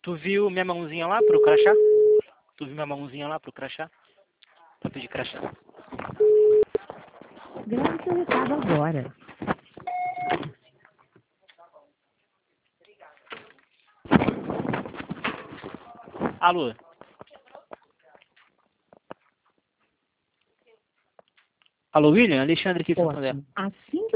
Tu viu minha mãozinha lá pro crachá? Tu viu minha mãozinha lá pro crachá? Pra pedir crachá. Grave seu recado agora. Alô? Alô, William? Alexandre aqui, Santander. Ótimo. Assim que